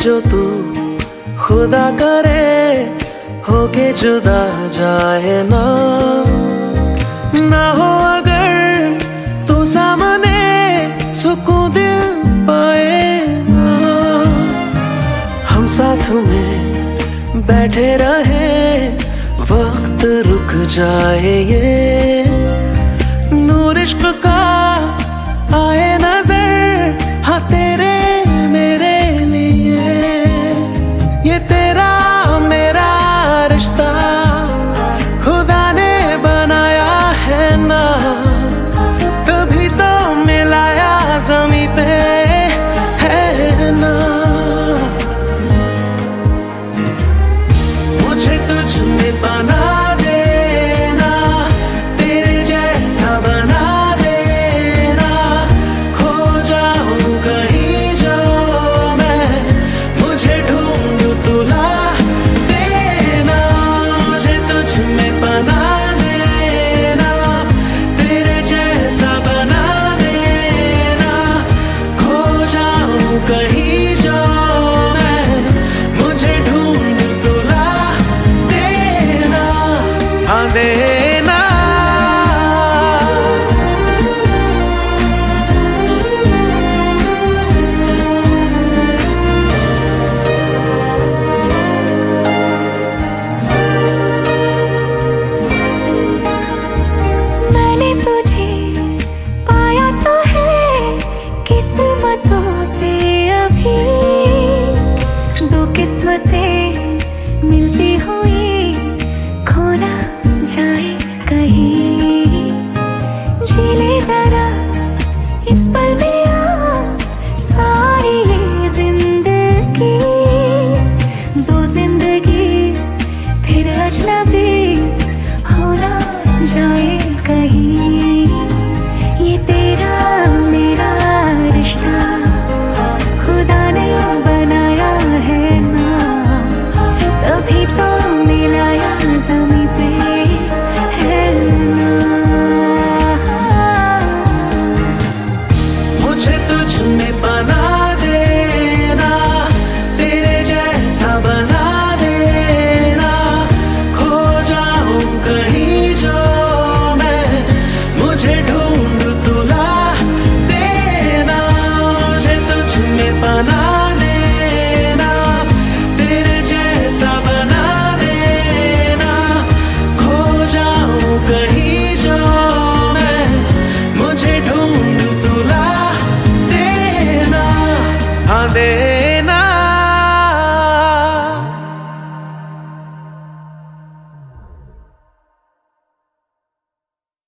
जो तू खुदा करे होके जुदा जाए ना हो अगर तू सामने सुकून दिल पाए ना। हम साथ में बैठे रहे वक्त रुक जाए ये नूर इश्क का आए नजर हाँ तेरे मेरे लिए। ये तेरा मेरा रिश्ता खुदा ने बनाया है ना तभी तो मिलाया ज़मीं पे है ना। मुझे तुझ में बना देना तेरे जैसा बना देना खो जाऊं कहीं जो मैं मुझे ढूंढूं तुला देना। मुझे तुझ में बना देना तेरे जैसा बना देना खो जाऊं कहीं जो मैं मुझे ढूंढूं तुला देना हाँ देना। मैंने तुझे पाया तो है किस्मतों से अभी दो किस्मतें मिलती